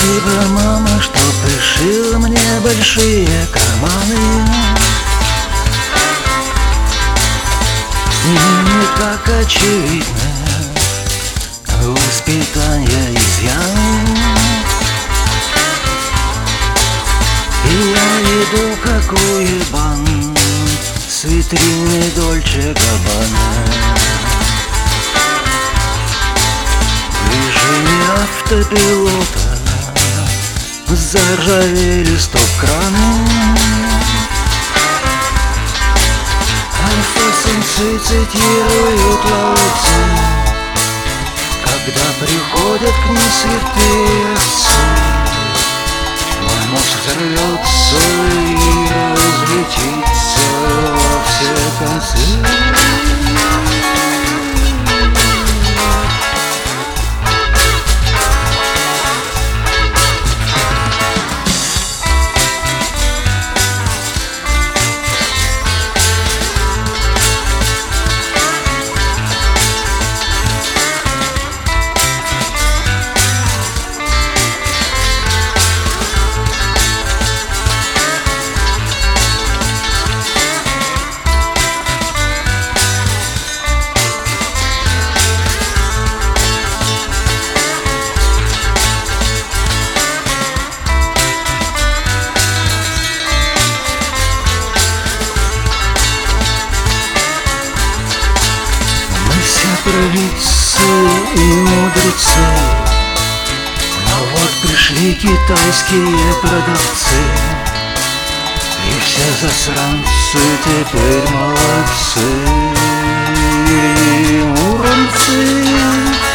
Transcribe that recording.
Спасибо, мама, что пришила мне большие карманы. С ними не так очевидно воспитание изъян. И я иду как уебан с витрины Дольче Габбана. В режиме автопилота заржавели стоп-краны. Альфа-самцы цитируют лаоцзы, когда приходят к ним святые отцы. Мой мозг взорвется и разлетится во все концы. Провидцы и мудрецы, но вот пришли китайские продавцы, и все засранцы теперь молодцы. Муромцы